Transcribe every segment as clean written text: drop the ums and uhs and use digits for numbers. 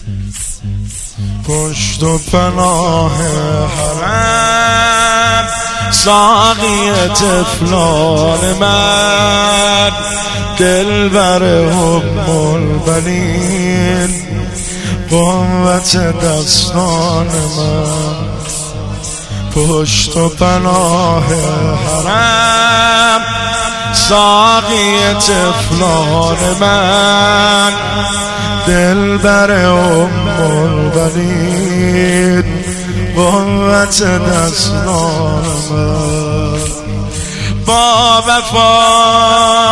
پشت و پناه حرم ساقی طفلان من، دلبر ام البنین قوت دستان من. پشت و پناه حرم ساقی طفلان من، دلبر ام البنین قوت دستان من. با وفا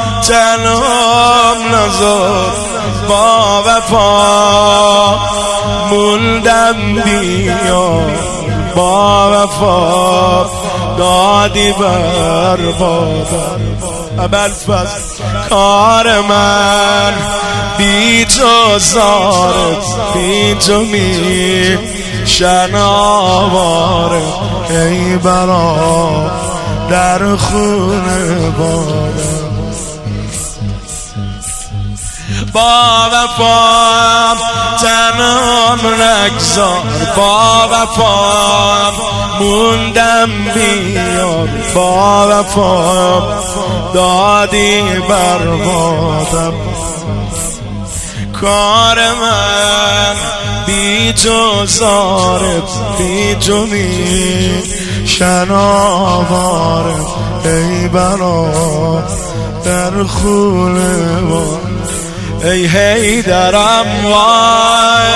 تنام نزار، با وفا موندم بیار، با وفا دادی بربادم. ابوالفضل کار من بی تو زاره، بی تو می شناواره، ای برا در خونه بادم. با وفا تنام نگذار، با وفا موندم بیار، با وفا دادی بربادم. کار من بی تو زاره، بی تو می شناواره، ای برا در خونه با. ای حیدرم وای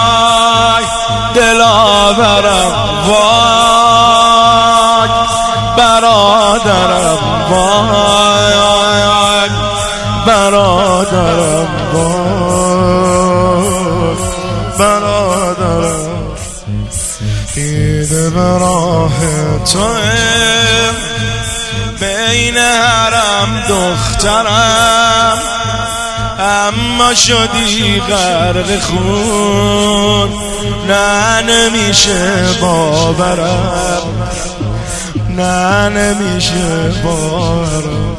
دلاورم وای برادرم وای برادرم وای برادرم. دیده به راه تویم بین حرم دخترم، اما شدی غرق خون، نه نمیشه باورم، نه نمیشه باورم.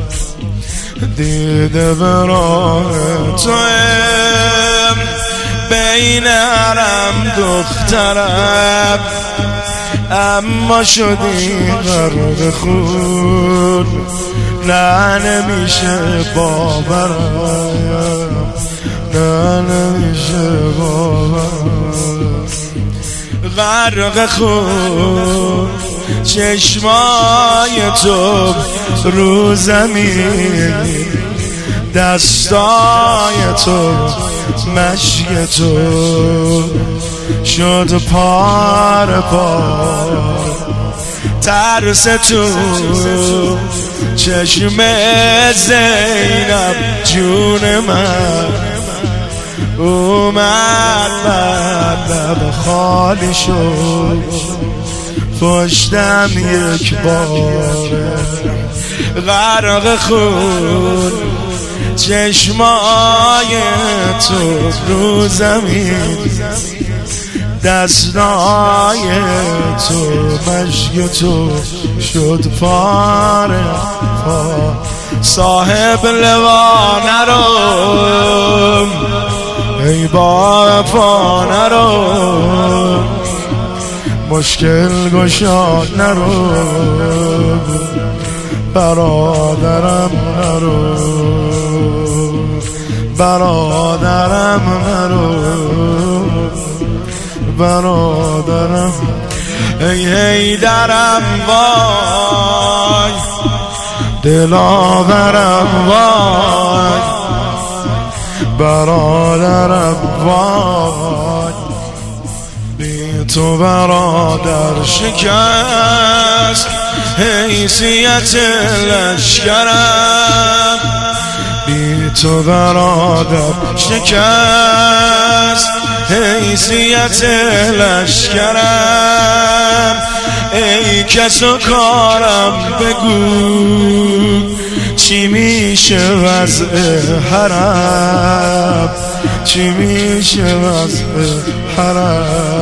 دیده به راه تویم بین حرم دخترم، اما شدی غرق خون، نه نمیشه باورم، نه نمیشه باورم. غرق خون چشمای تو رو زمین، دستای تو مشک تو شد پار پار. ترس تو چشم زینب جون من، اومد لب خالی شد، پشتم یک باره. غرق خون چشمای تو رو زمین، دستای تو مشک تو شد پاره پا. صاحب لوا نرو ای با وفا نرو، مشکل گشا نرو برادرم نرو، برادرم نرو برادرم. ای حیدرم وای دلاورم وای برادرم وای. بی تو برادر شکست حیثیت لشکرم، بی تو برادر شکست حیثیت لشکرم. ای کس و کارم بگو چی میشه وضع حرم، چی میشه وضع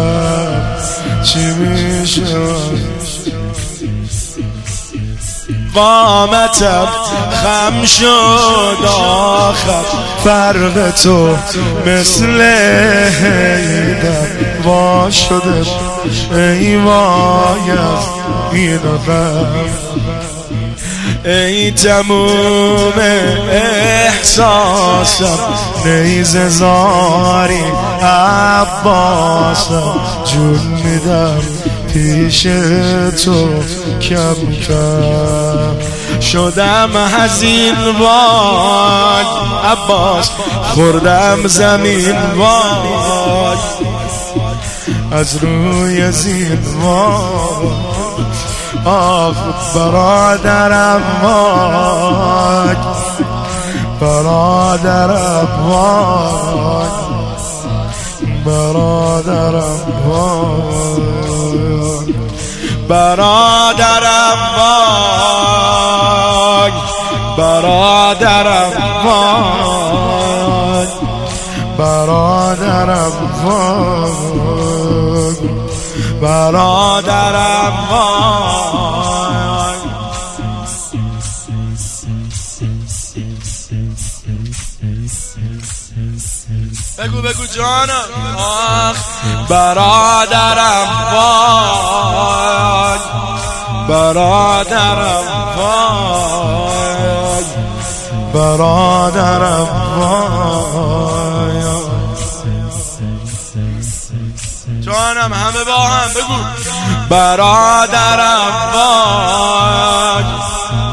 حرم، چی میشه وضع قامتم خم شد آخر فرق تو مثل حیدر وا شده ای وای از این غم ای تموم احساسم نیزه زاری عباسم جون میدم پیش تو کم کم شدم حزین وای عباس خوردم زمین وای از روی زین وای آخ برادرم وای برادرم وای برادرم وای برادرم وای برادرم وای برادرم وای برادرم وای بگو بگو جانم آخ برادرم وای برادرم وای برادرم وای جانم همه با هم بگو برادرم وای